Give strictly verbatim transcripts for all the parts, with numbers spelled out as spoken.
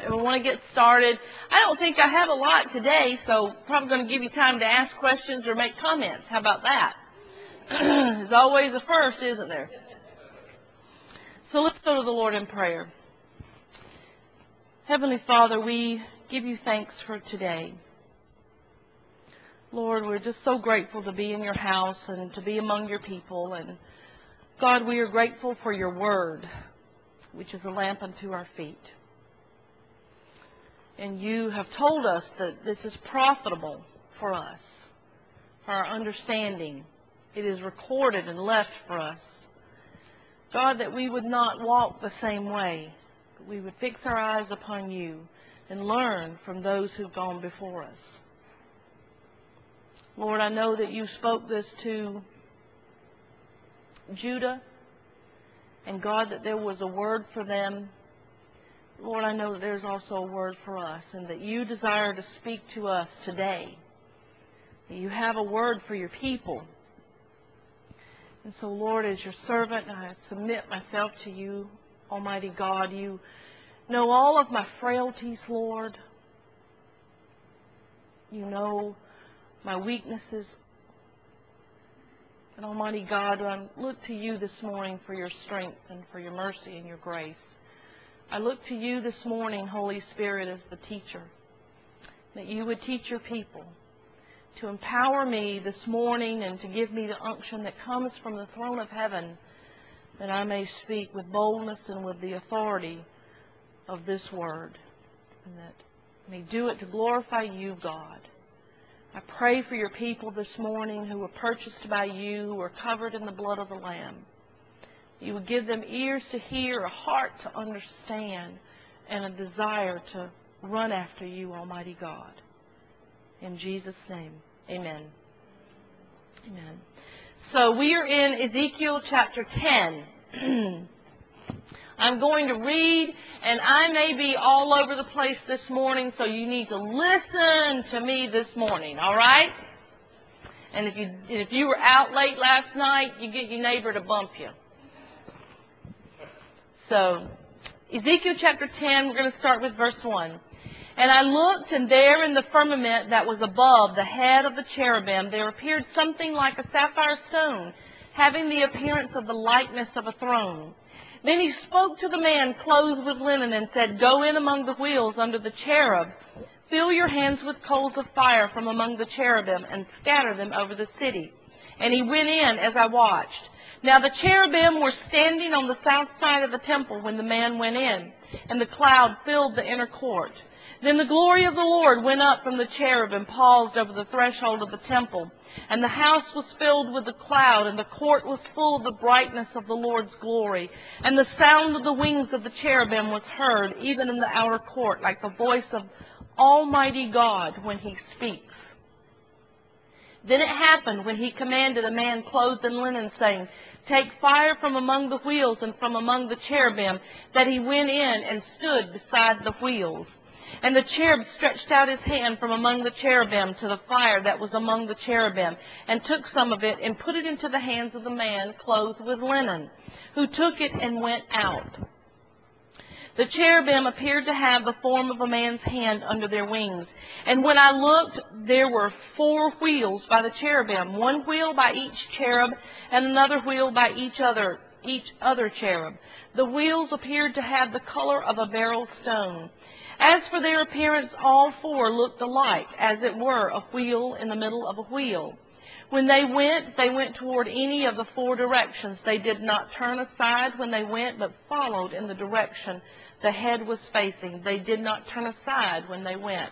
and we want to get started. I don't think I have a lot today, so probably going to give you time to ask questions or make comments. How about that? There's always a first, isn't there? So let's go to the Lord in prayer. Heavenly Father, we give you thanks for today. Lord, we're just so grateful to be in your house and to be among your people. And God, we are grateful for your word, which is a lamp unto our feet. And you have told us that this is profitable for us, for our understanding. It is recorded and left for us. God, that we would not walk the same way, but we would fix our eyes upon you and learn from those who've gone before us. Lord, I know that you spoke this to Judah, and God, that there was a word for them. Lord, I know that there's also a word for us, and that you desire to speak to us today. That you have a word for your people. And so, Lord, as your servant, I submit myself to you, Almighty God. You know all of my frailties, Lord. You know my weaknesses. And Almighty God, I look to you this morning for your strength and for your mercy and your grace. I look to you this morning, Holy Spirit, as the teacher, that you would teach your people, to empower me this morning and to give me the unction that comes from the throne of heaven, that I may speak with boldness and with the authority of this word, and that I may do it to glorify you, God. I pray for your people this morning who were purchased by you, who are covered in the blood of the Lamb. You would give them ears to hear, a heart to understand, and a desire to run after you, Almighty God. In Jesus' name, amen. Amen. So we are in Ezekiel chapter ten. I'm going to read, and I may be all over the place this morning, so you need to listen to me this morning, all right? And if you if you were out late last night, you get your neighbor to bump you. So, Ezekiel chapter ten, we're going to start with verse one. And I looked, and there in the firmament that was above the head of the cherubim, there appeared something like a sapphire stone, having the appearance of the likeness of a throne. Then he spoke to the man clothed with linen and said, Go in among the wheels under the cherub. Fill your hands with coals of fire from among the cherubim and scatter them over the city. And he went in as I watched. Now the cherubim were standing on the south side of the temple when the man went in, and the cloud filled the inner court. Then the glory of the Lord went up from the cherub and paused over the threshold of the temple. And the house was filled with the cloud, and the court was full of the brightness of the Lord's glory. And the sound of the wings of the cherubim was heard, even in the outer court, like the voice of Almighty God when he speaks. Then it happened when he commanded a man clothed in linen, saying, Take fire from among the wheels and from among the cherubim, that he went in and stood beside the wheels. And the cherub stretched out his hand from among the cherubim to the fire that was among the cherubim, and took some of it and put it into the hands of the man clothed with linen, who took it and went out. The cherubim appeared to have the form of a man's hand under their wings. And when I looked, there were four wheels by the cherubim, one wheel by each cherub, and another wheel by each other, each other cherub. The wheels appeared to have the color of a beryl stone. As for their appearance, all four looked alike, as it were a wheel in the middle of a wheel. When they went, they went toward any of the four directions. They did not turn aside when they went, but followed in the direction the head was facing. They did not turn aside when they went.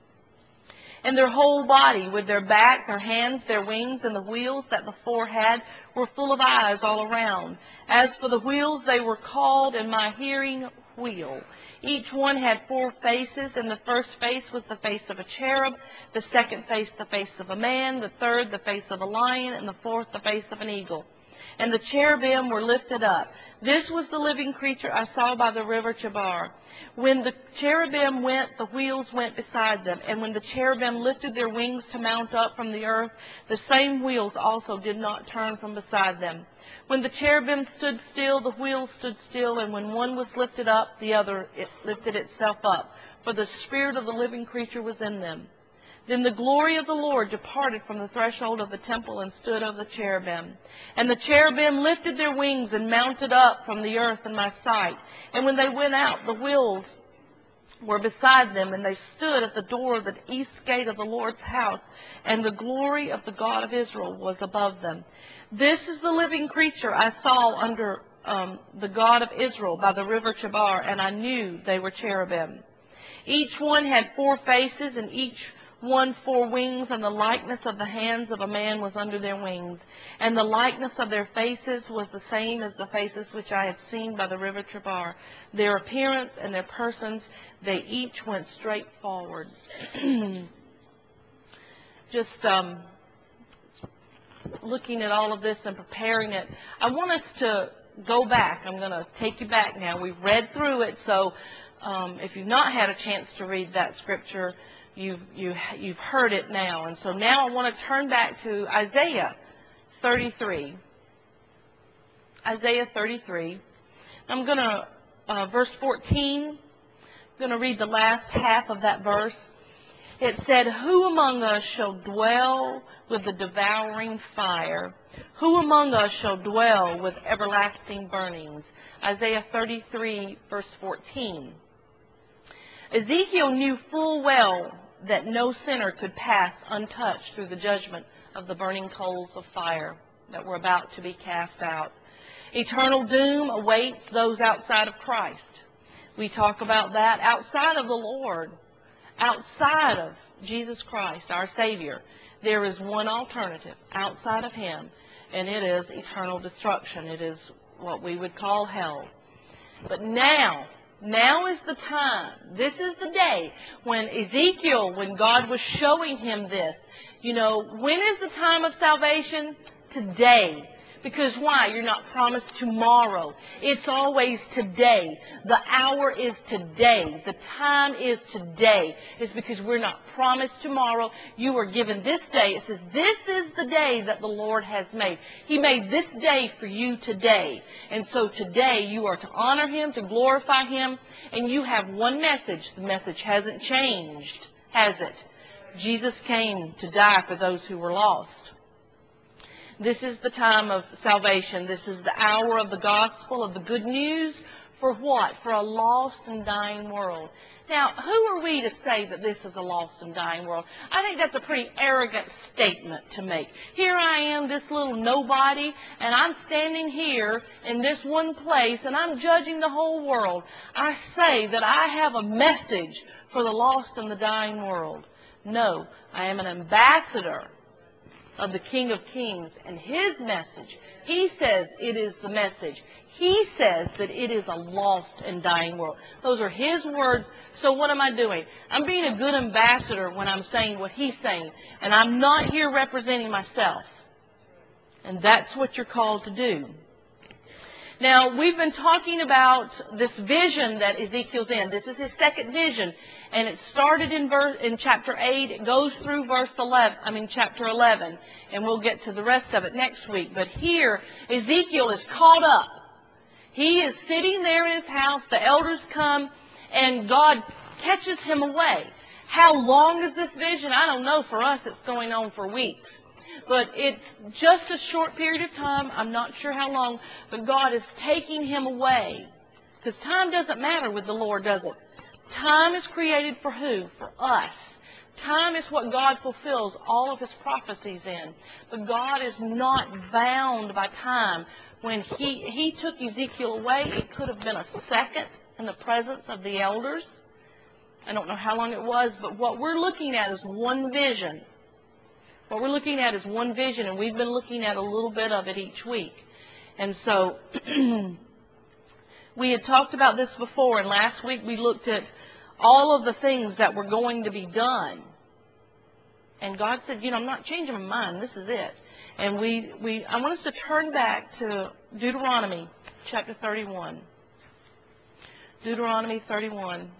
And their whole body, with their back, their hands, their wings, and the wheels that the four had, were full of eyes all around. As for the wheels, they were called in my hearing wheel. Each one had four faces, and the first face was the face of a cherub, the second face the face of a man, the third the face of a lion, and the fourth the face of an eagle. And the cherubim were lifted up. This was the living creature I saw by the river Chebar. When the cherubim went, the wheels went beside them. And when the cherubim lifted their wings to mount up from the earth, the same wheels also did not turn from beside them. When the cherubim stood still, the wheels stood still, and when one was lifted up, the other it lifted itself up, for the spirit of the living creature was in them. Then the glory of the Lord departed from the threshold of the temple and stood over the cherubim. And the cherubim lifted their wings and mounted up from the earth in my sight. And when they went out, the wheels were beside them, and they stood at the door of the east gate of the Lord's house, and the glory of the God of Israel was above them. This is the living creature I saw under um, the God of Israel by the river Chebar, and I knew they were cherubim. Each one had four faces, and each one four wings, and the likeness of the hands of a man was under their wings. And the likeness of their faces was the same as the faces which I had seen by the river Chebar. Their appearance and their persons, they each went straight forward. Just um, looking at all of this and preparing it, I want us to go back. I'm going to take you back now. We've read through it, so um, if you've not had a chance to read that scripture, You've, you, you've heard it now. And so now I want to turn back to Isaiah thirty-three. Isaiah thirty-three. I'm going to, uh, verse fourteen, I'm going to read the last half of that verse. It said, "Who among us shall dwell with the devouring fire? Who among us shall dwell with everlasting burnings?" Isaiah thirty-three, verse fourteen. Ezekiel knew full well that no sinner could pass untouched through the judgment of the burning coals of fire that were about to be cast out. Eternal doom awaits those outside of Christ. We talk about that outside of the Lord, outside of Jesus Christ, our Savior. There is one alternative outside of Him, and it is eternal destruction. It is what we would call hell. But now, Now is the time. This is the day when Ezekiel, when God was showing him this, you know, when is the time of salvation? Today. Because why? You're not promised tomorrow. It's always today. The hour is today. The time is today. It's because we're not promised tomorrow. You are given this day. It says, this is the day that the Lord has made. He made this day for you today. And so today you are to honor Him, to glorify Him, and you have one message. The message hasn't changed, has it? Jesus came to die for those who were lost. This is the time of salvation. This is the hour of the gospel, of the good news. For what? For a lost and dying world. Now, who are we to say that this is a lost and dying world? I think that's a pretty arrogant statement to make. Here I am, this little nobody, and I'm standing here in this one place, and I'm judging the whole world. I say that I have a message for the lost and the dying world. No, I am an ambassador of the King of Kings, and His message, He says it is the message. He says that it is a lost and dying world. Those are His words. So what am I doing? I'm being a good ambassador when I'm saying what He's saying, and I'm not here representing myself. And that's what you're called to do. Now, we've been talking about this vision that Ezekiel's in. This is his second vision, and it started in verse in chapter eight. It goes through verse eleven. I mean, chapter eleven, and we'll get to the rest of it next week. But here, Ezekiel is caught up. He is sitting there in his house. The elders come, and God catches him away. How long is this vision? I don't know. For us, it's going on for weeks. But it's just a short period of time. I'm not sure how long. But God is taking him away. Because time doesn't matter with the Lord, does it? Time is created for who? For us. Time is what God fulfills all of His prophecies in. But God is not bound by time. When he, he took Ezekiel away, it could have been a second in the presence of the elders. I don't know how long it was, but what we're looking at is one vision. What we're looking at is one vision, and we've been looking at a little bit of it each week. And so, we had talked about this before, and last week we looked at all of the things that were going to be done. And God said, you know, I'm not changing my mind. This is it. And we, we, I want us to turn back to Deuteronomy chapter thirty-one. Deuteronomy thirty-one.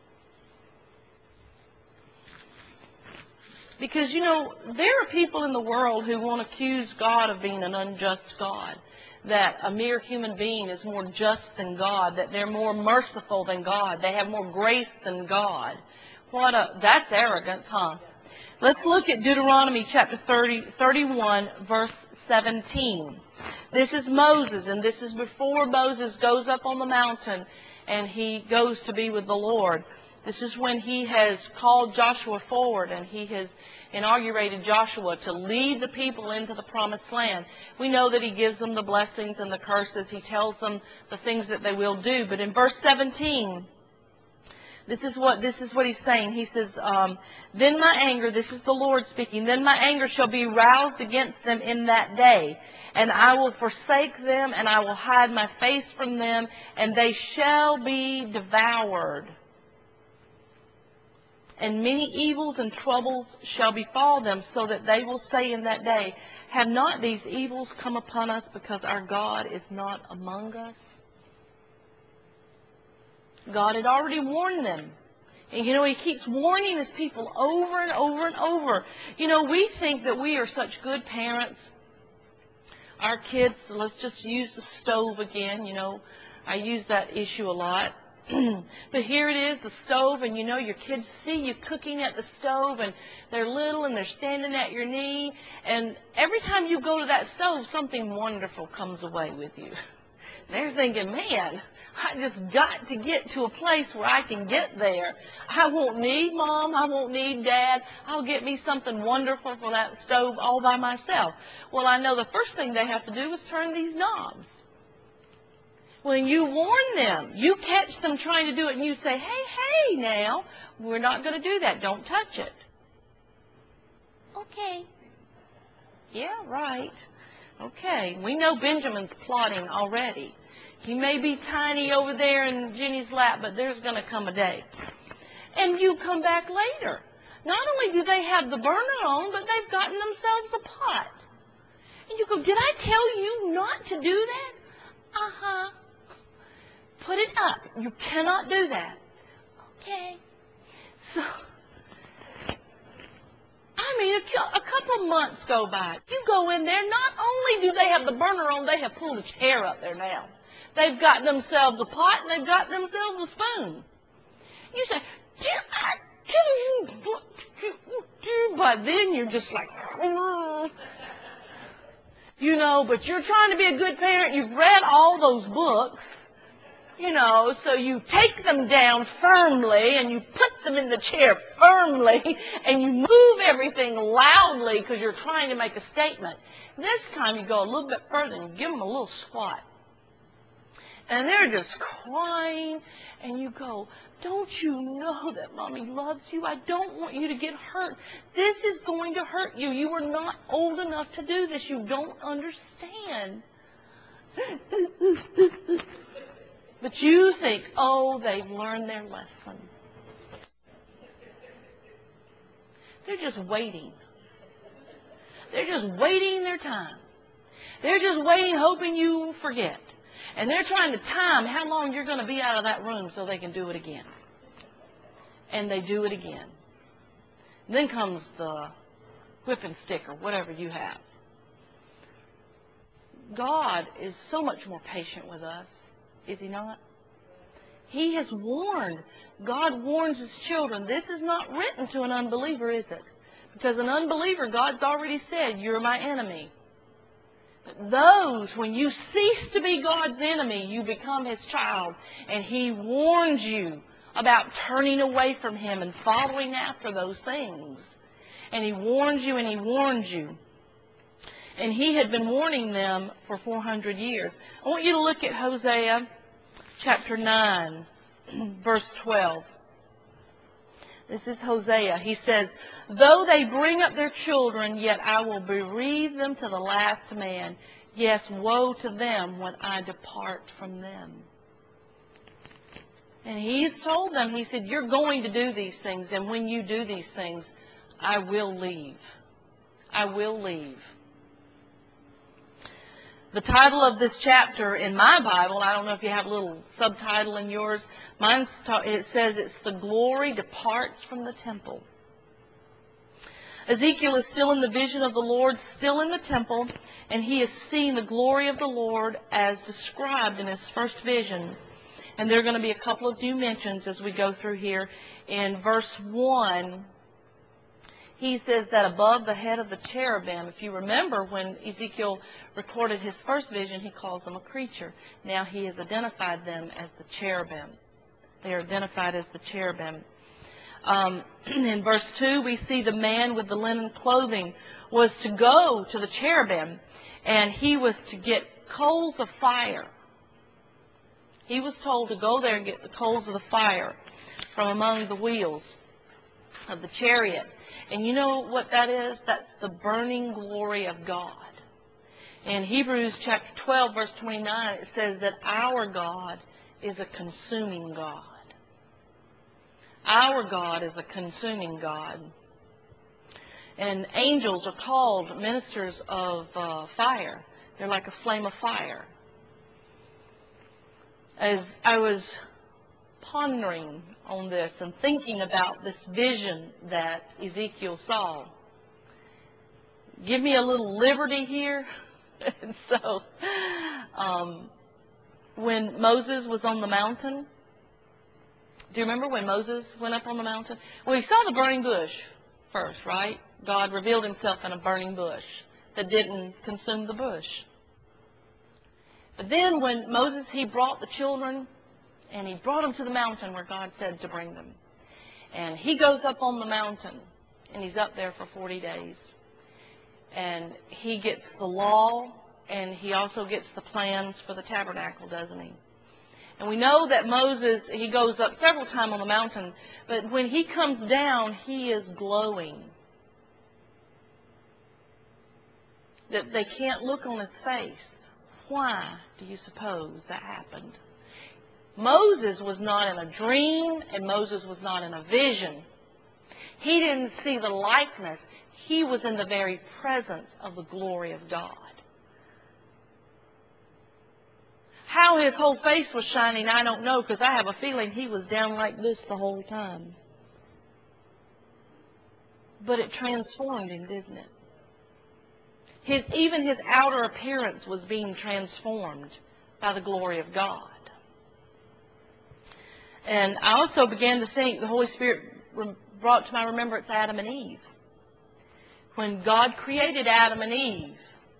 Because, you know, there are people in the world who want to accuse God of being an unjust God. that a mere human being is more just than God, that they're more merciful than God, they have more grace than God. What a, that's arrogance, huh? Let's look at Deuteronomy chapter thirty, thirty-one, verse seventeen. This is Moses, and this is before Moses goes up on the mountain and he goes to be with the Lord. This is when he has called Joshua forward and he has inaugurated Joshua to lead the people into the promised land. We know that he gives them the blessings and the curses. He tells them the things that they will do. But in verse seventeen, this is what this is what he's saying. He says, um, then my anger, this is the Lord speaking, then my anger shall be roused against them in that day, and I will forsake them, and I will hide my face from them, and they shall be devoured. And many evils and troubles shall befall them, so that they will say in that day, have not these evils come upon us because our God is not among us? God had already warned them. And, you know, he keeps warning his people over and over and over. You know, we think that we are such good parents. Our kids, let's just use the stove again. You know, I use that issue a lot. But here it is, the stove, and you know your kids see you cooking at the stove, and they're little and they're standing at your knee, and every time you go to that stove, something wonderful comes away with you. They're thinking, man, I just got to get to a place where I can get there. I won't need Mom, I won't need Dad. I'll get me something wonderful from that stove all by myself. Well, I know the first thing they have to do is turn these knobs. When you warn them, you catch them trying to do it, and you say, hey, hey, now, we're not going to do that. Don't touch it. Okay. Yeah, right. Okay. We know Benjamin's plotting already. He may be tiny over there in Jenny's lap, but there's going to come a day. And you come back later. Not only do they have the burner on, but they've gotten themselves a pot. And you go, did I tell you not to do that? Uh-huh. Put it up. You cannot do that. Okay. So, I mean, a, a couple months go by. You go in there, not only do they have the burner on, they have pulled a chair up there now. They've got themselves a pot and they've got themselves a spoon. You say, did I tell you what to do? But then you're just like, oh. You know, but you're trying to be a good parent. You've read all those books. You know, so you take them down firmly and you put them in the chair firmly and you move everything loudly because you're trying to make a statement. This time you go a little bit further and you give them a little squat. And they're just crying and you go, don't you know that Mommy loves you? I don't want you to get hurt. This is going to hurt you. You are not old enough to do this. You don't understand. But you think, oh, they've learned their lesson. They're just waiting. They're just waiting their time. They're just waiting, hoping you forget. And they're trying to time how long you're going to be out of that room so they can do it again. And they do it again. And then comes the whipping stick or whatever you have. God is so much more patient with us. Is he not? He has warned. God warns his children. This is not written to an unbeliever, is it? Because an unbeliever, God's already said, you're my enemy. But those, when you cease to be God's enemy, you become his child. And he warns you about turning away from him and following after those things. And he warns you and he warns you. And he had been warning them for four hundred years. I want you to look at Hosea chapter nine, verse twelve. This is Hosea. He says, though they bring up their children, yet I will bereave them to the last man. Yes, woe to them when I depart from them. And he's told them, he said, you're going to do these things, and when you do these things, I will leave. I will leave. The title of this chapter in my Bible, I don't know if you have a little subtitle in yours, mine, it says it's The Glory Departs from the Temple. Ezekiel is still in the vision of the Lord, still in the temple, and he is seeing the glory of the Lord as described in his first vision. And there are going to be a couple of new mentions as we go through here. In verse one, he says that above the head of the cherubim, if you remember when Ezekiel recorded his first vision, he calls them a creature. Now he has identified them as the cherubim. They are identified as the cherubim. Um, in verse two, we see the man with the linen clothing was to go to the cherubim, and he was to get coals of fire. He was told to go there and get the coals of the fire from among the wheels of the chariot. And you know what that is? That's the burning glory of God. In Hebrews chapter twelve, verse twenty-nine, it says that our God is a consuming God. Our God is a consuming God. And angels are called ministers of uh, fire. They're like a flame of fire. As I was pondering on this and thinking about this vision that Ezekiel saw, give me a little liberty here. And so, um, when Moses was on the mountain, do you remember when Moses went up on the mountain? Well, he saw the burning bush first, right? God revealed himself in a burning bush that didn't consume the bush. But then when Moses, he brought the children, and he brought them to the mountain where God said to bring them. And he goes up on the mountain, and he's up there for forty days. And he gets the law, and he also gets the plans for the tabernacle, doesn't he? And we know that Moses, he goes up several times on the mountain, but when he comes down, he is glowing. That they can't look on his face. Why do you suppose that happened? Moses was not in a dream, and Moses was not in a vision. He didn't see the likeness. He was in the very presence of the glory of God. How his whole face was shining, I don't know, because I have a feeling he was down like this the whole time. But it transformed him, didn't it? His, even his outer appearance was being transformed by the glory of God. And I also began to think, the Holy Spirit brought to my remembrance Adam and Eve. When God created Adam and Eve,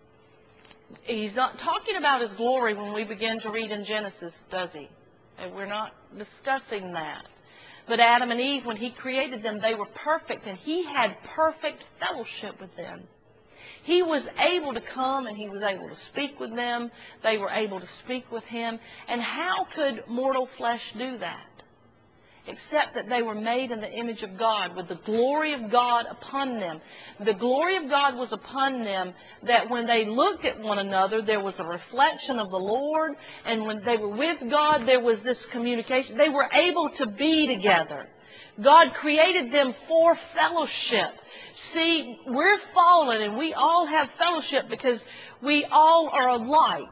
He's not talking about His glory when we begin to read in Genesis, does He? And we're not discussing that. But Adam and Eve, when He created them, they were perfect, and He had perfect fellowship with them. He was able to come, and He was able to speak with them. They were able to speak with Him. And how could mortal flesh do that? Except that they were made in the image of God, with the glory of God upon them. The glory of God was upon them, that when they looked at one another, there was a reflection of the Lord. And when they were with God, there was this communication. They were able to be together. God created them for fellowship. See, we're fallen, and we all have fellowship because we all are alike.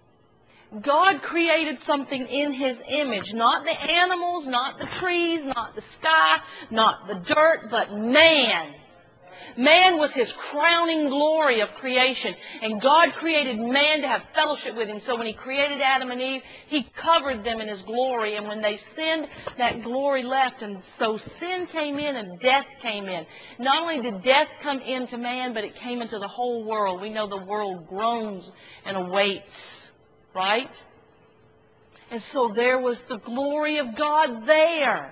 God created something in His image, not the animals, not the trees, not the sky, not the dirt, but man. Man was His crowning glory of creation, and God created man to have fellowship with Him. So when He created Adam and Eve, He covered them in His glory, and when they sinned, that glory left, and so sin came in and death came in. Not only did death come into man, but it came into the whole world. We know the world groans and awaits. Right? And so there was the glory of God there.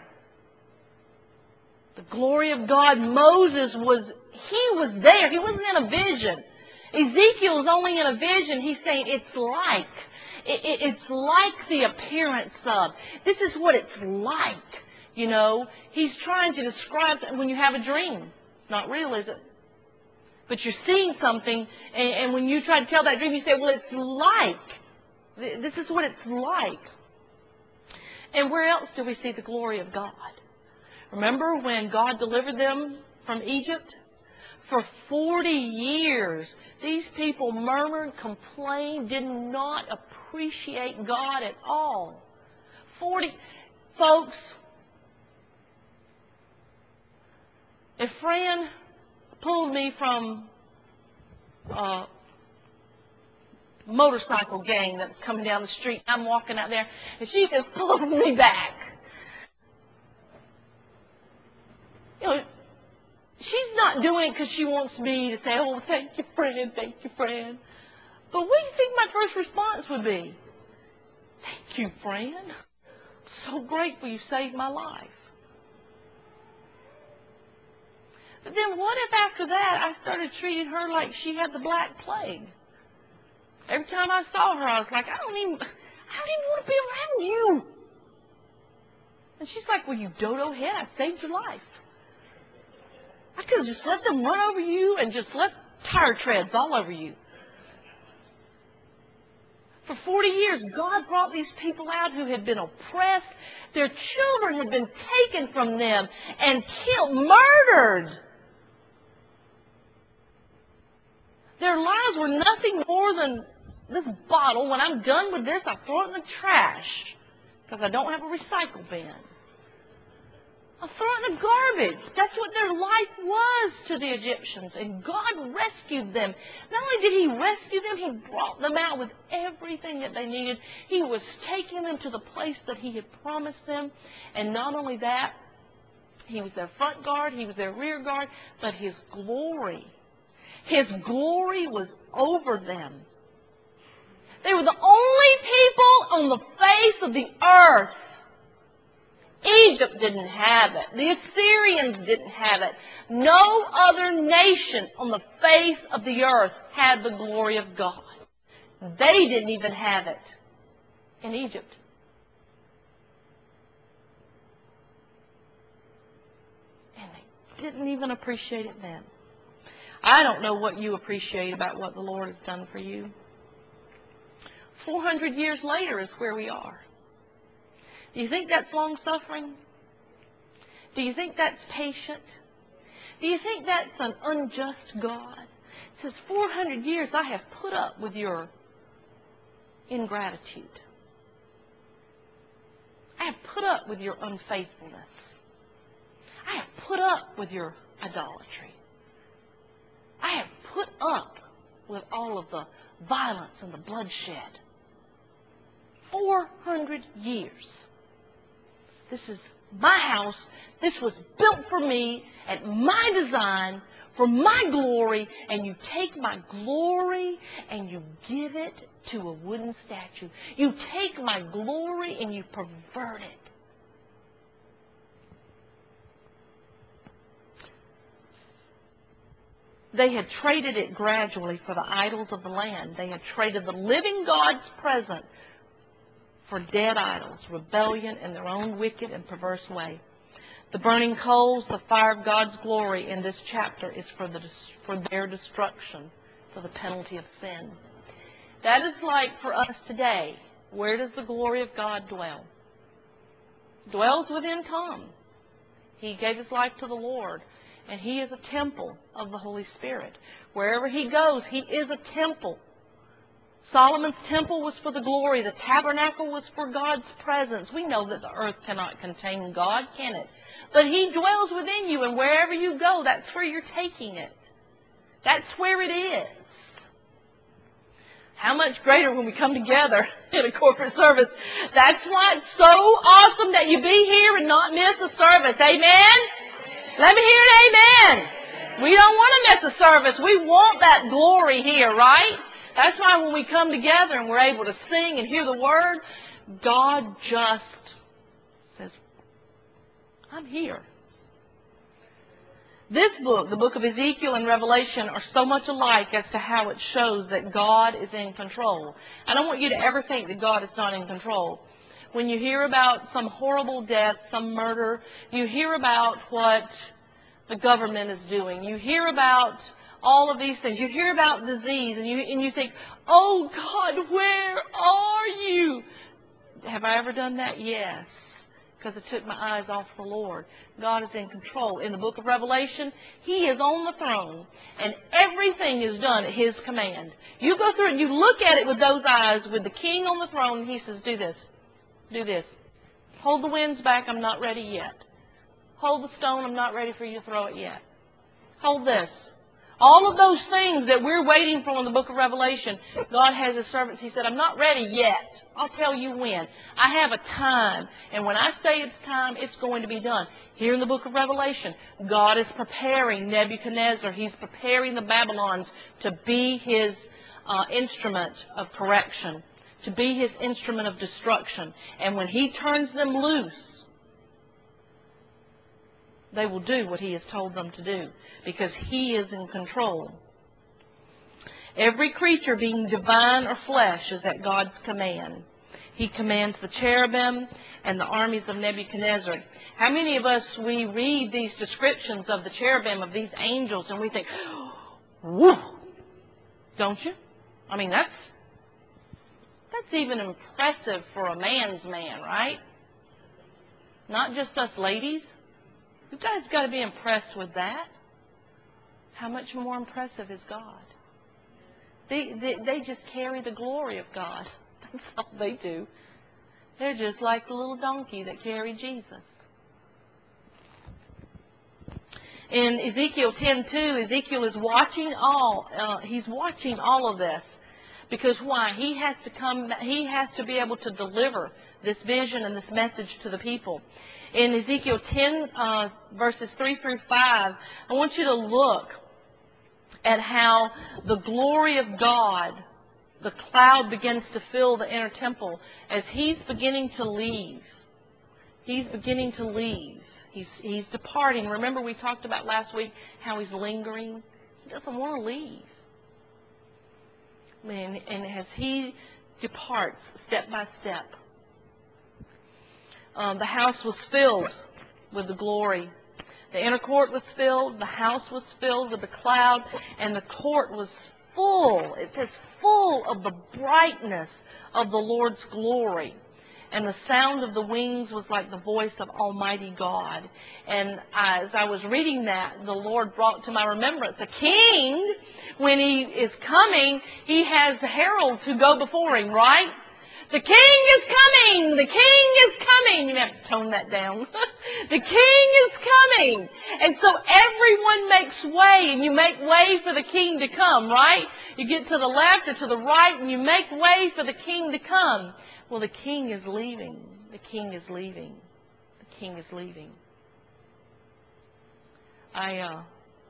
The glory of God. Moses was, he was there. He wasn't in a vision. Ezekiel is only in a vision. He's saying it's like. It, it, it's like the appearance of. This is what it's like. You know, he's trying to describe when you have a dream. It's not real, is it? But you're seeing something, and, and when you try to tell that dream, you say, well, it's like. This is what it's like. And where else do we see the glory of God? Remember when God delivered them from Egypt? For forty years, these people murmured, complained, did not appreciate God at all. Forty, folks, if Fran pulled me from a motorcycle gang that was coming down the street. I'm walking out there, and she just pulled me back. You know, she's not doing it because she wants me to say, oh, thank you, friend, thank you, friend. But what do you think my first response would be? Thank you, friend. I'm so grateful you saved my life. But then what if after that I started treating her like she had the Black Plague? Every time I saw her, I was like, I don't even, I don't even want to be around you. And she's like, well, you dodo head, I saved your life. I could have just let them run over you and just left tire treads all over you. For forty years, God brought these people out who had been oppressed. Their children had been taken from them and killed, murdered. Their lives were nothing more than this bottle. When I'm done with this, I throw it in the trash because I don't have a recycle bin. I throw it in the garbage. That's what their life was to the Egyptians. And God rescued them. Not only did He rescue them, He brought them out with everything that they needed. He was taking them to the place that He had promised them. And not only that, He was their front guard, He was their rear guard, but His glory. His glory was over them. They were the only people on the face of the earth. Egypt didn't have it. The Assyrians didn't have it. No other nation on the face of the earth had the glory of God. They didn't even have it in Egypt. And they didn't even appreciate it then. I don't know what you appreciate about what the Lord has done for you. Four hundred years later is where we are. Do you think that's long-suffering? Do you think that's patient? Do you think that's an unjust God? It says, four hundred years I have put up with your ingratitude. I have put up with your unfaithfulness. I have put up with your idolatry. I have put up with all of the violence and the bloodshed. four hundred years. This is my house. This was built for me at my design, for my glory, and you take my glory and you give it to a wooden statue. You take my glory and you pervert it. They had traded it gradually for the idols of the land. They had traded the living God's presence for dead idols, rebellion in their own wicked and perverse way. The burning coals, the fire of God's glory in this chapter is for, the, for their destruction, for the penalty of sin. That is like for us today. Where does the glory of God dwell? Dwells within Tom. He gave his life to the Lord, and he is a temple of the Holy Spirit. Wherever he goes, he is a temple. Solomon's temple was for the glory. The tabernacle was for God's presence. We know that the earth cannot contain God, can it? But He dwells within you, and wherever you go, that's where you're taking it. That's where it is. How much greater when we come together in a corporate service. That's why it's so awesome that you be here and not miss a service. Amen? Let me hear an amen. We don't want to miss a service. We want that glory here, right? That's why when we come together and we're able to sing and hear the Word, God just says, I'm here. This book, the book of Ezekiel and Revelation, are so much alike as to how it shows that God is in control. I don't want you to ever think that God is not in control. When you hear about some horrible death, some murder, you hear about what the government is doing. You hear about all of these things. You hear about disease, and you, and you think, oh, God, where are you? Have I ever done that? Yes, because I took my eyes off the Lord. God is in control. In the book of Revelation, He is on the throne, and everything is done at His command. You go through it, and you look at it with those eyes, with the King on the throne, and He says, do this, do this. Hold the winds back, I'm not ready yet. Hold the stone, I'm not ready for you to throw it yet. Hold this. All of those things that we're waiting for in the book of Revelation, God has His servants. He said, I'm not ready yet. I'll tell you when. I have a time. And when I say it's time, it's going to be done. Here in the book of Revelation, God is preparing Nebuchadnezzar. He's preparing the Babylons to be His uh, instrument of correction, to be His instrument of destruction. And when He turns them loose, they will do what He has told them to do, because He is in control. Every creature, being divine or flesh, is at God's command. He commands the cherubim and the armies of Nebuchadnezzar. How many of us, we read these descriptions of the cherubim, of these angels, and we think, whoo, don't you? I mean, that's, that's even impressive for a man's man, right? Not just us ladies. You guys got to be impressed with that. How much more impressive is God? They, they, they just carry the glory of God. That's all they do. They're just like the little donkey that carried Jesus. In Ezekiel ten two, Ezekiel is watching all. Uh, he's watching all of this, because why? He has to come. He has to be able to deliver this vision and this message to the people. In Ezekiel ten, uh, verses three through five, I want you to look at how the glory of God, the cloud, begins to fill the inner temple as He's beginning to leave. He's beginning to leave. He's, he's departing. Remember, we talked about last week how He's lingering. He doesn't want to leave. I mean, and as He departs step by step, Um, the house was filled with the glory. The inner court was filled. The house was filled with the cloud. And the court was full. It says full of the brightness of the Lord's glory. And the sound of the wings was like the voice of Almighty God. And as I was reading that, the Lord brought to my remembrance a king, when he is coming, he has heralds who go before him, right? The king is coming! The king is coming! You have to tone that down. The king is coming! And so everyone makes way, and you make way for the king to come, right? You get to the left or to the right, and you make way for the king to come. Well, the king is leaving. The king is leaving. The king is leaving. I uh,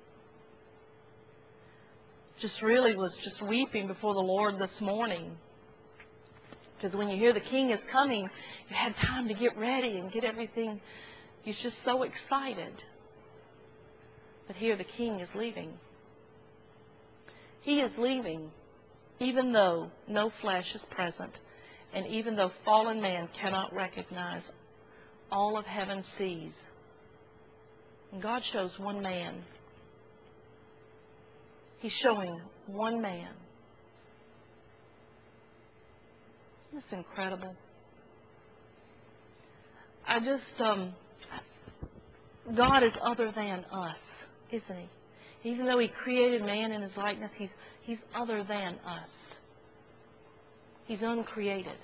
just really was just weeping before the Lord this morning. Because when you hear the king is coming, you have time to get ready and get everything. You're just so excited. But here the king is leaving. He is leaving, even though no flesh is present, and even though fallen man cannot recognize all of heaven sees. And God shows one man. He's showing one man. It's incredible. I just, um, God is other than us, isn't He? Even though He created man in His likeness, He's, he's other than us. He's uncreated.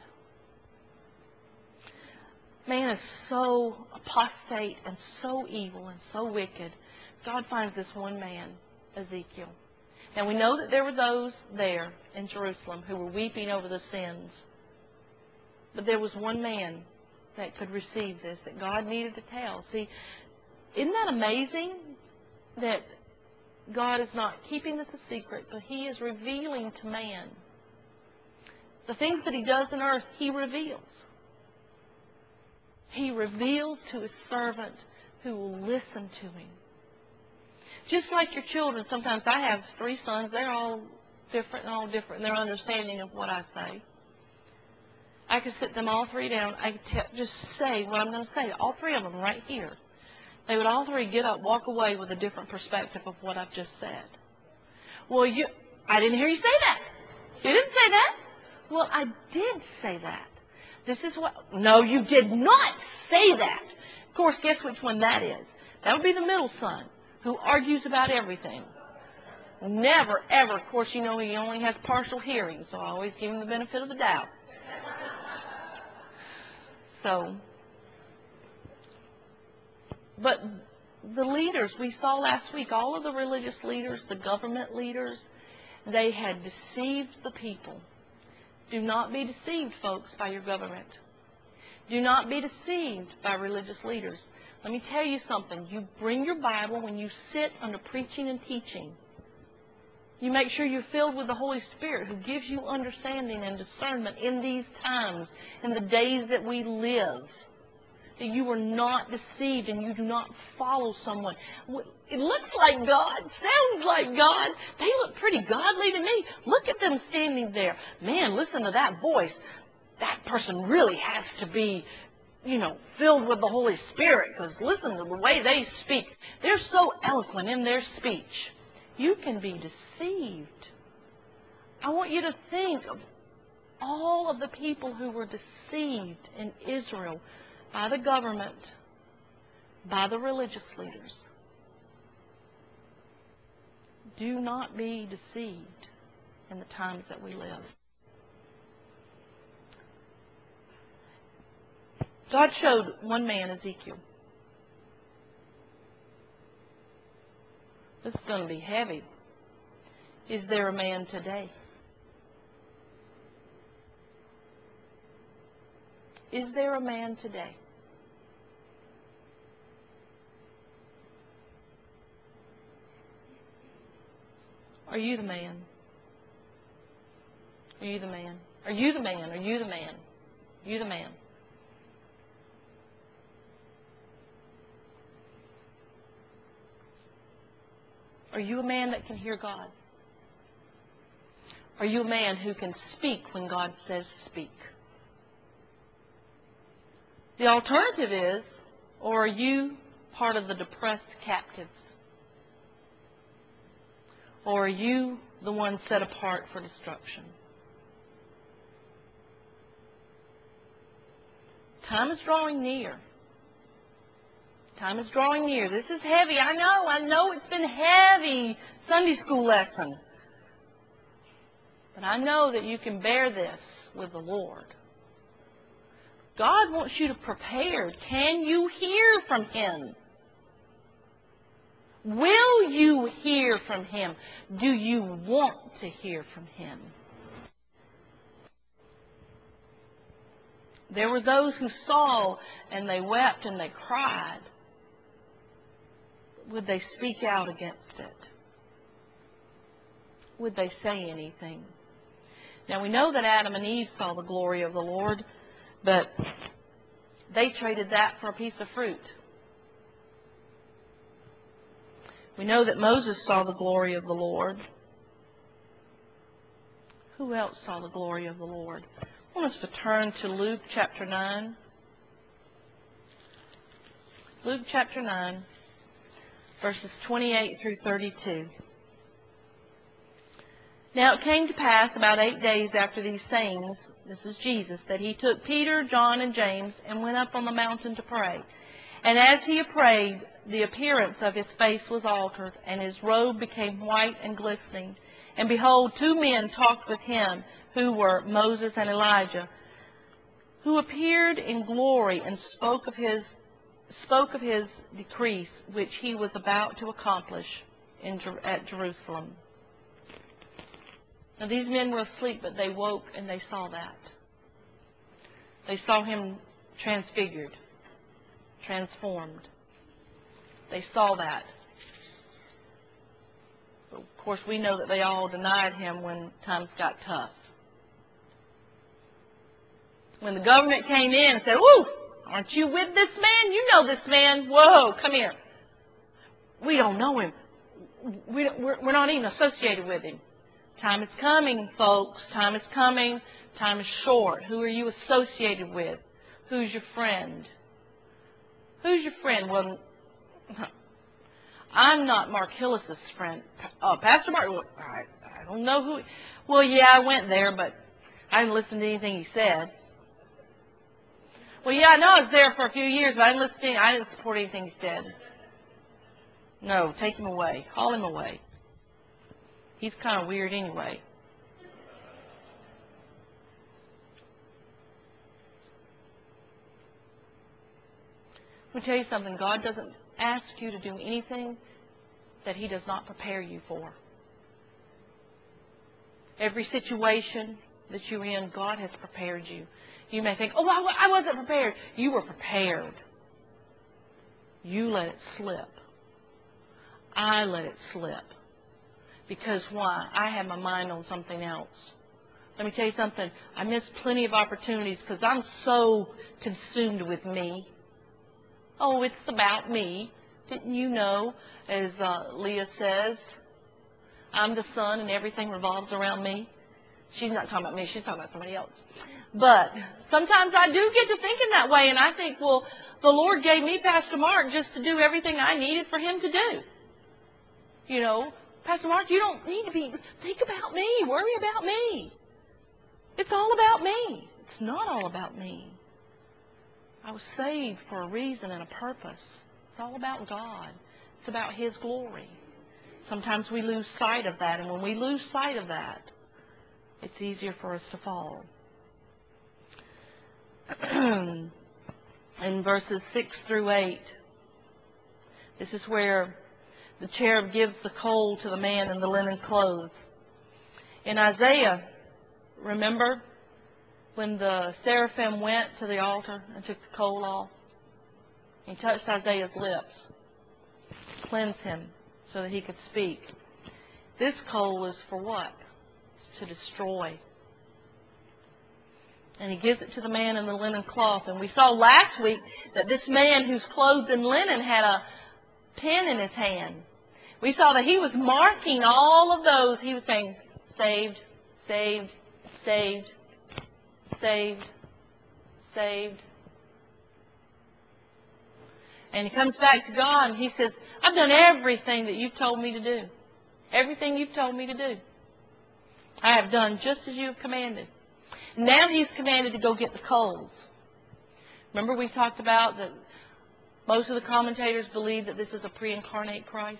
Man is so apostate and so evil and so wicked. God finds this one man, Ezekiel. Now we know that there were those there in Jerusalem who were weeping over the sins. But there was one man that could receive this, that God needed to tell. See, isn't that amazing that God is not keeping this a secret, but He is revealing to man. The things that He does on earth, He reveals. He reveals to His servant who will listen to Him. Just like your children, sometimes I have three sons. They're all different and all different in their understanding of what I say. I could sit them all three down. I could just say what I'm going to say. All three of them right here. They would all three get up, walk away with a different perspective of what I've just said. Well, you, I didn't hear you say that. You didn't say that. Well, I did say that. This is what, no, you did not say that. Of course, guess which one that is? That would be the middle son, who argues about everything. Never, ever, of course, you know, he only has partial hearing, so I always give him the benefit of the doubt. So, but the leaders, we saw last week, all of the religious leaders, the government leaders, they had deceived the people. Do not be deceived, folks, by your government. Do not be deceived by religious leaders. Let me tell you something. You bring your Bible when you sit under preaching and teaching. You make sure you're filled with the Holy Spirit who gives you understanding and discernment in these times, in the days that we live. That you are not deceived and you do not follow someone. It looks like God, sounds like God. They look pretty godly to me. Look at them standing there. Man, listen to that voice. That person really has to be, you know, filled with the Holy Spirit, because listen to the way they speak. They're so eloquent in their speech. You can be deceived. I want you to think of all of the people who were deceived in Israel by the government, by the religious leaders. Do not be deceived in the times that we live. God showed one man, Ezekiel. This is going to be heavy. Is there a man today? Is there a man today? Are you the man? Are you the man? Are you the man? Are you the man? Are you the man? Are you a man that can hear God? Are you a man who can speak when God says speak? The alternative is, or are you part of the depressed captives? Or are you the one set apart for destruction? Time is drawing near. Time is drawing near. This is heavy. I know. I know it's been heavy. Sunday school lesson. But I know that you can bear this with the Lord. God wants you to prepare. Can you hear from Him? Will you hear from Him? Do you want to hear from Him? There were those who saw and they wept and they cried. Would they speak out against it? Would they say anything? Now we know that Adam and Eve saw the glory of the Lord, but they traded that for a piece of fruit. We know that Moses saw the glory of the Lord. Who else saw the glory of the Lord? I want us to turn to Luke chapter nine. Luke chapter nine, verses twenty-eight through thirty-two. Now it came to pass about eight days after these sayings, this is Jesus, that he took Peter, John, and James and went up on the mountain to pray. And as he prayed, the appearance of his face was altered, and his robe became white and glistening. And behold, two men talked with him, who were Moses and Elijah, who appeared in glory and spoke of his spoke of his decrease, which he was about to accomplish in, at Jerusalem. Now these men were asleep, but they woke and they saw that. They saw him transfigured, transformed. They saw that. So of course, we know that they all denied him when times got tough. When the government came in and said, "Woo, aren't you with this man? You know this man. Whoa, come here." We don't know him. We don't, we're, we're not even associated with him. Time is coming, folks. Time is coming. Time is short. Who are you associated with? Who's your friend? Who's your friend? Well, I'm not Mark Hillis's friend. Oh, Pastor Mark, I, I don't know who. Well, yeah, I went there, but I didn't listen to anything he said. Well, yeah, I know I was there for a few years, but I didn't listen to anything. I didn't support anything he said. No, take him away. Call him away. He's kind of weird anyway. Let me tell you something. God doesn't ask you to do anything that He does not prepare you for. Every situation that you're in, God has prepared you. You may think, oh, I wasn't prepared. You were prepared. You let it slip. I let it slip. Because why? I had my mind on something else. Let me tell you something. I missed plenty of opportunities because I'm so consumed with me. Oh, it's about me. Didn't you know, as uh, Leah says, I'm the sun and everything revolves around me? She's not talking about me. She's talking about somebody else. But sometimes I do get to thinking that way, and I think, well, the Lord gave me Pastor Mark just to do everything I needed for Him to do. You know, Pastor Mark, you don't need to be, think about me, worry about me. It's all about me. It's not all about me. I was saved for a reason and a purpose. It's all about God. It's about His glory. Sometimes we lose sight of that, and when we lose sight of that, it's easier for us to fall. In verses six through eight, this is where the cherub gives the coal to the man in the linen clothes. In Isaiah, remember when the seraphim went to the altar and took the coal off? He touched Isaiah's lips, cleansed him so that he could speak. This coal is for what? It's to destroy. And he gives it to the man in the linen cloth. And we saw last week that this man who's clothed in linen had a pen in his hand. We saw that he was marking all of those. He was saying, saved, saved, saved, saved, saved. And he comes back to God and he says, I've done everything that you've told me to do. Everything you've told me to do. I have done just as you have commanded. Now he's commanded to go get the coals. Remember we talked about that most of the commentators believe that this is a pre-incarnate Christ.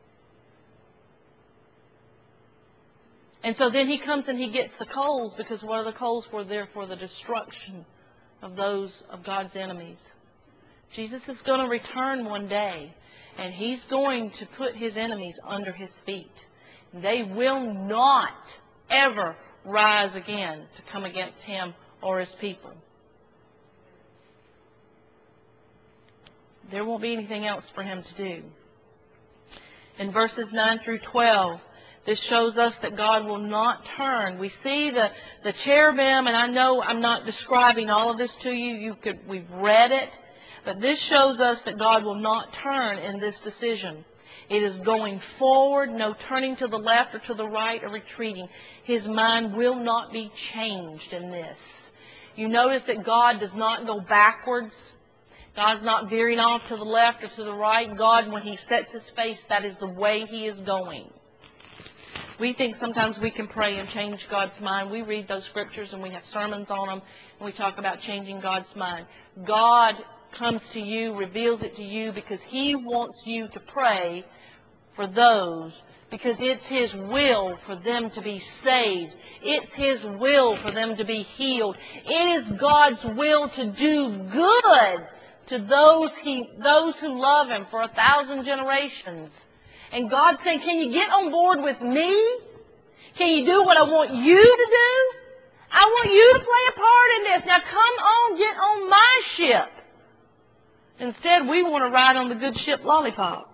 And so then he comes and he gets the coals, because what are the coals for? They're for the destruction of those of God's enemies. Jesus is going to return one day, and He's going to put His enemies under His feet. They will not ever rise again to come against Him or His people. There won't be anything else for Him to do. In verses nine through twelve, this shows us that God will not turn. We see the, the cherubim, and I know I'm not describing all of this to you. You could, we've read it. But this shows us that God will not turn in this decision. It is going forward, no turning to the left or to the right or retreating. His mind will not be changed in this. You notice that God does not go backwards. God's not veering off to the left or to the right. God, when He sets His face, that is the way He is going. We think sometimes we can pray and change God's mind. We read those scriptures and we have sermons on them, and we talk about changing God's mind. God comes to you, reveals it to you, because He wants you to pray for those, because it's His will for them to be saved. It's His will for them to be healed. It is God's will to do good to those He, those who love Him for a thousand generations. And God's saying, can you get on board with me? Can you do what I want you to do? I want you to play a part in this. Now come on, get on my ship. Instead, we want to ride on the good ship Lollipop.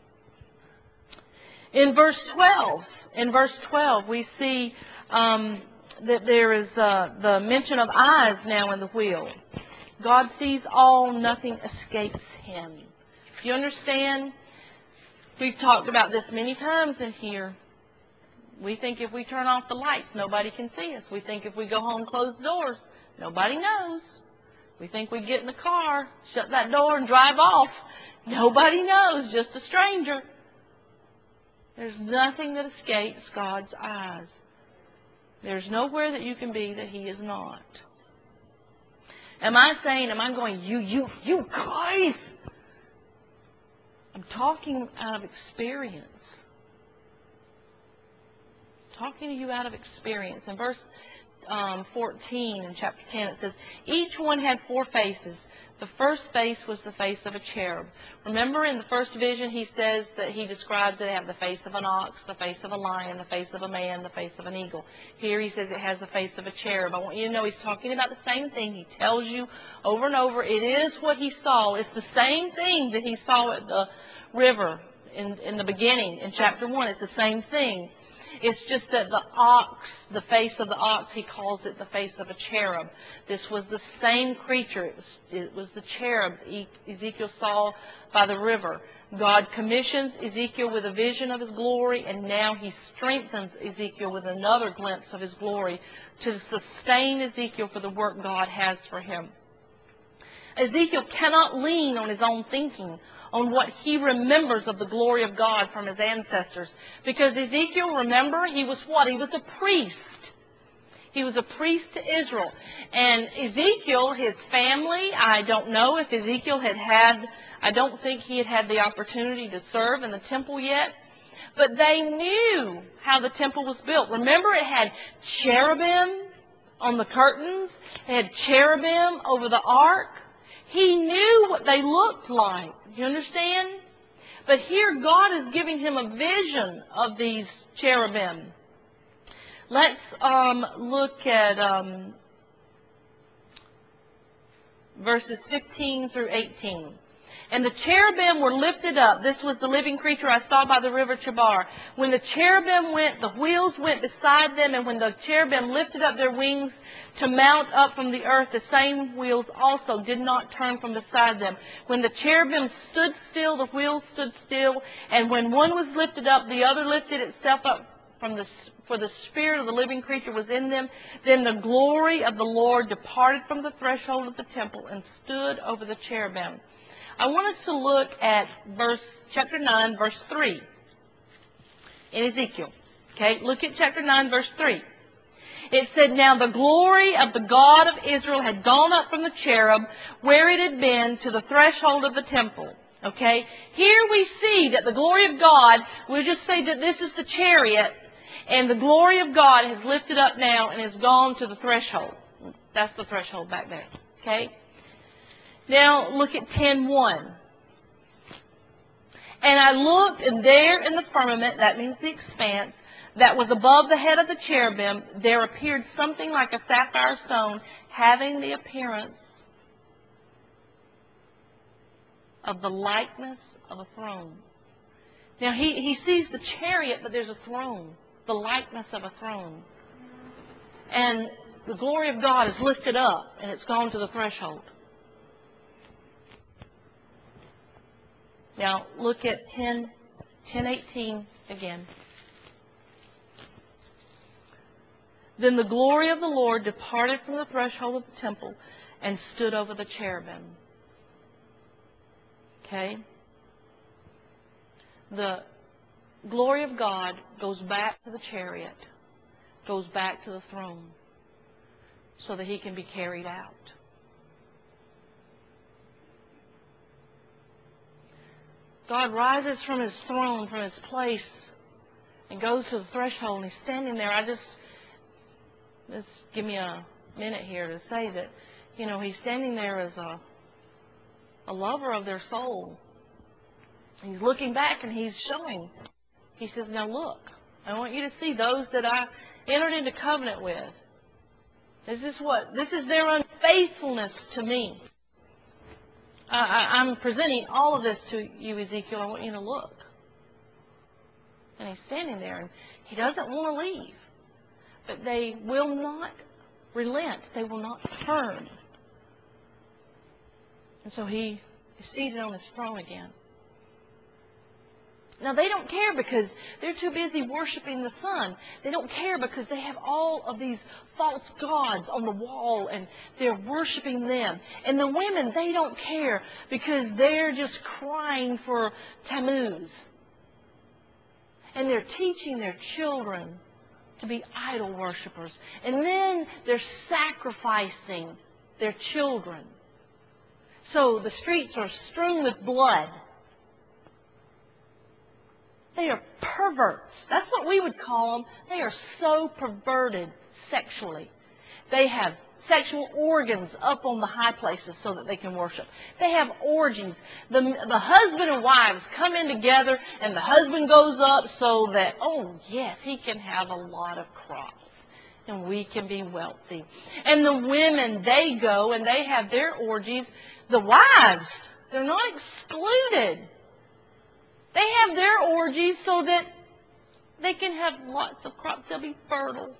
In verse twelve, in verse twelve, we see um, that there is uh, the mention of eyes now in the wheel. God sees all; nothing escapes Him. Do you understand? We've talked about this many times in here. We think if we turn off the lights, nobody can see us. We think if we go home, close the doors, nobody knows. We think we get in the car, shut that door, and drive off. Nobody knows, just a stranger. There's nothing that escapes God's eyes. There's nowhere that you can be that He is not. Am I saying, am I going, you, you, you guys? I'm talking out of experience. Talking to you out of experience. In verse um, fourteen in chapter ten, it says, each one had four faces, The first face was the face of a cherub. Remember in the first vision he says that he describes it have the face of an ox, the face of a lion, the face of a man, the face of an eagle. Here he says it has the face of a cherub. I want you to know he's talking about the same thing. He tells you over and over it is what he saw. It's the same thing that he saw at the river in, in the beginning in chapter one. It's the same thing. It's just that the ox, the face of the ox, he calls it the face of a cherub. This was the same creature. It was, it was the cherub Ezekiel saw by the river. God commissions Ezekiel with a vision of His glory, and now He strengthens Ezekiel with another glimpse of His glory to sustain Ezekiel for the work God has for him. Ezekiel cannot lean on his own thinking, on what he remembers of the glory of God from his ancestors. Because Ezekiel, remember, he was what? He was a priest. He was a priest to Israel. And Ezekiel, his family, I don't know if Ezekiel had had, I don't think he had had the opportunity to serve in the temple yet. But they knew how the temple was built. Remember, it had cherubim on the curtains. It had cherubim over the ark. He knew what they looked like. You understand? But here God is giving him a vision of these cherubim. Let's um, look at um, verses fifteen through eighteen. And the cherubim were lifted up. This was the living creature I saw by the river Chebar. When the cherubim went, the wheels went beside them, and when the cherubim lifted up their wings to mount up from the earth, the same wheels also did not turn from beside them. When the cherubim stood still, the wheels stood still, and when one was lifted up, the other lifted itself up from the, for the spirit of the living creature was in them. Then the glory of the Lord departed from the threshold of the temple and stood over the cherubim. I want us to look at verse chapter nine, verse three in Ezekiel. Okay, look at chapter nine, verse three. It said, "Now the glory of the God of Israel had gone up from the cherub where it had been to the threshold of the temple." Okay, here we see that the glory of God, we'll just say that this is the chariot, and the glory of God has lifted up now and has gone to the threshold. That's the threshold back there. Okay. Now look at ten one. "And I looked, and there in the firmament," that means the expanse, "that was above the head of the cherubim, there appeared something like a sapphire stone, having the appearance of the likeness of a throne." Now he, he sees the chariot, but there's a throne, the likeness of a throne. And the glory of God is lifted up, and it's gone to the threshold. Now look at ten eighteen again. "Then the glory of the Lord departed from the threshold of the temple and stood over the cherubim." Okay? The glory of God goes back to the chariot, goes back to the throne, so that He can be carried out. God rises from His throne, from His place, and goes to the threshold, and He's standing there. I just, just give me a minute here to say that, you know, He's standing there as a, a lover of their soul. He's looking back, and He's showing. He says, "Now look, I want you to see those that I entered into covenant with. This is what, this is their unfaithfulness to me. I, I'm presenting all of this to you, Ezekiel. I want you to look." And He's standing there, and He doesn't want to leave. But they will not relent. They will not turn. And so He is seated on His throne again. Now, they don't care because they're too busy worshiping the sun. They don't care because they have all of these false gods on the wall, and they're worshiping them. And the women, they don't care because they're just crying for Tammuz. And they're teaching their children to be idol worshipers. And then they're sacrificing their children. So the streets are strewn with blood. They are perverts. That's what we would call them. They are so perverted sexually. They have sexual organs up on the high places so that they can worship. They have orgies. The, the husband and wives come in together, and the husband goes up so that, oh, yes, he can have a lot of crops, and we can be wealthy. And the women, they go, and they have their orgies. The wives, they're not excluded. They have their orgies so that they can have lots of crops. They'll be fertile.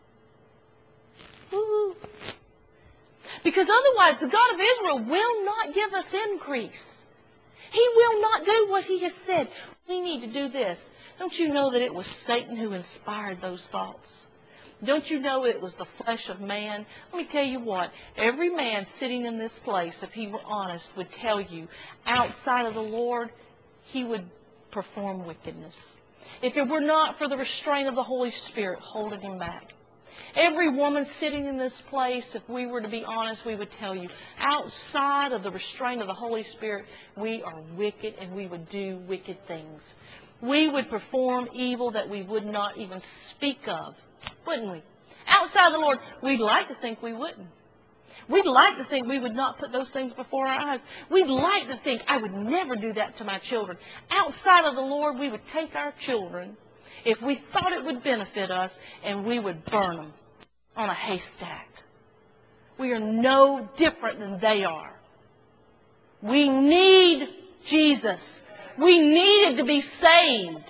Woo. Because otherwise, the God of Israel will not give us increase. He will not do what He has said. We need to do this. Don't you know that it was Satan who inspired those thoughts? Don't you know it was the flesh of man? Let me tell you what. Every man sitting in this place, if he were honest, would tell you, outside of the Lord, he would perform wickedness. If it were not for the restraint of the Holy Spirit holding him back. Every woman sitting in this place, if we were to be honest, we would tell you, outside of the restraint of the Holy Spirit, we are wicked and we would do wicked things. We would perform evil that we would not even speak of, wouldn't we? Outside of the Lord, we'd like to think we wouldn't. We'd like to think we would not put those things before our eyes. We'd like to think, I would never do that to my children. Outside of the Lord, we would take our children, if we thought it would benefit us, and we would burn them on a haystack. We are no different than they are. We need Jesus. We needed to be saved.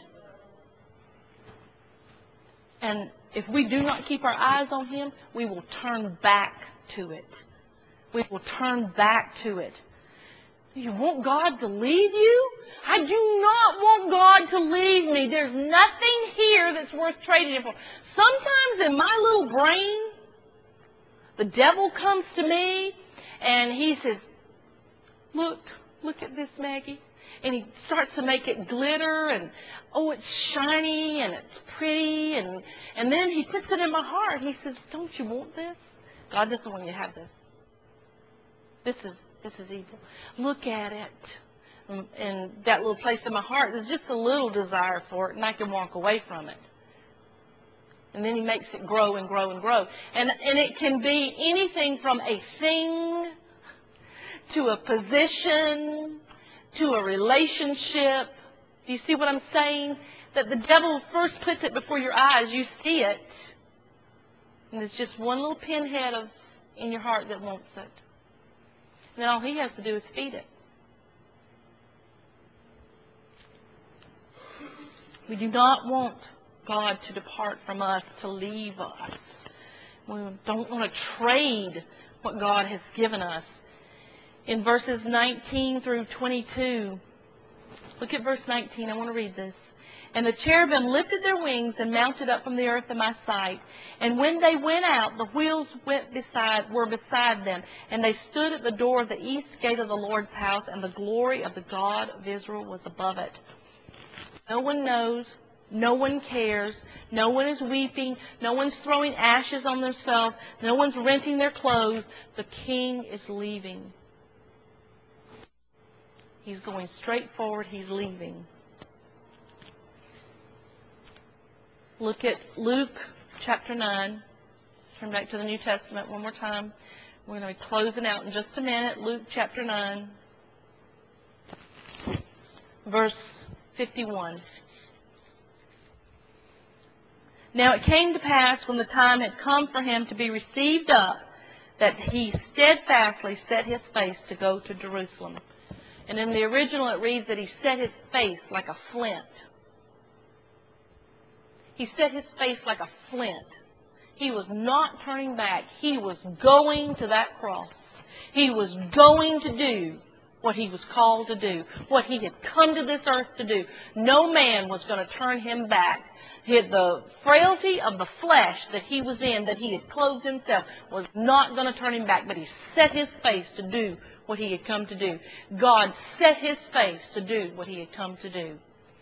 And if we do not keep our eyes on Him, we will turn back to it. We will turn back to it. You want God to leave you? I do not want God to leave me. There's nothing here that's worth trading it for. Sometimes in my little brain, the devil comes to me and he says, look, look at this, Maggie. And he starts to make it glitter and, oh, it's shiny and it's pretty. And, and then he puts it in my heart. He says, don't you want this? God doesn't want you to have this. This is, this is evil. Look at it. And, and that little place in my heart, there's just a little desire for it, and I can walk away from it. And then he makes it grow and grow and grow. And, and it can be anything from a thing to a position to a relationship. Do you see what I'm saying? That the devil first puts it before your eyes. You see it. And there's just one little pinhead of in your heart that wants it. And then all he has to do is feed it. We do not want God to depart from us, to leave us. We don't want to trade what God has given us. In verses nineteen through twenty-two, look at verse nineteen. I want to read this. And the cherubim lifted their wings and mounted up from the earth in my sight. And when they went out, the wheels went beside, were beside them. And they stood at the door of the east gate of the Lord's house, and the glory of the God of Israel was above it. No one knows. No one cares. No one is weeping. No one's throwing ashes on themselves. No one's renting their clothes. The king is leaving. He's going straight forward. He's leaving. Look at Luke chapter nine. Turn back to the New Testament one more time. We're going to be closing out in just a minute. Luke chapter nine, verse fifty-one. Now it came to pass when the time had come for him to be received up, that he steadfastly set his face to go to Jerusalem. And in the original it reads that he set his face like a flint. He set his face like a flint. He was not turning back. He was going to that cross. He was going to do what he was called to do, what he had come to this earth to do. No man was going to turn him back. The frailty of the flesh that he was in, that he had clothed himself, was not going to turn him back, but he set his face to do what he had come to do. God set his face to do what he had come to do.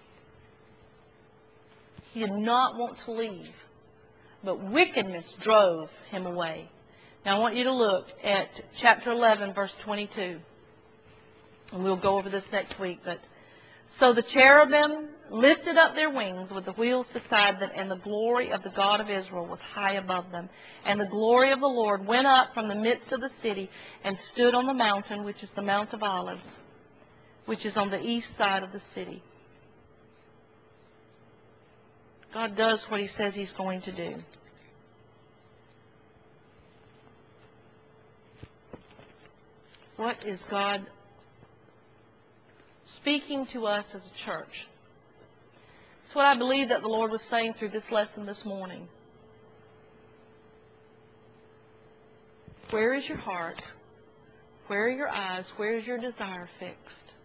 He did not want to leave, but wickedness drove him away. Now I want you to look at chapter eleven, verse twenty-two. And we'll go over this next week. But so the cherubim lifted up their wings with the wheels beside them, and the glory of the God of Israel was high above them. And the glory of the Lord went up from the midst of the city and stood on the mountain, which is the Mount of Olives, which is on the east side of the city. God does what He says He's going to do. What is God speaking to us as a church? It's what I believe that the Lord was saying through this lesson this morning. Where is your heart? Where are your eyes? Where is your desire fixed?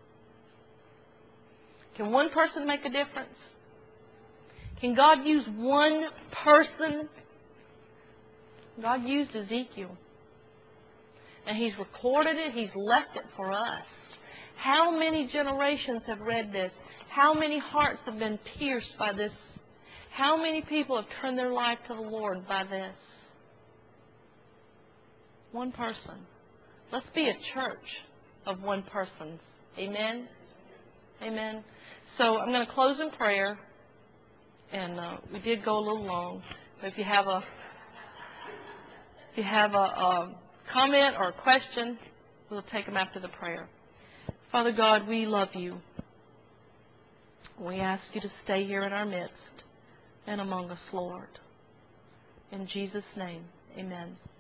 Can one person make a difference? Can God use one person? God used Ezekiel. And He's recorded it. He's left it for us. How many generations have read this? How many hearts have been pierced by this? How many people have turned their life to the Lord by this? One person. Let's be a church of one person. Amen? Amen. So I'm going to close in prayer. And uh, we did go a little long. But if you have a, if you have a, a comment or a question, we'll take them after the prayer. Father God, we love You. We ask You to stay here in our midst and among us, Lord. In Jesus' name, amen.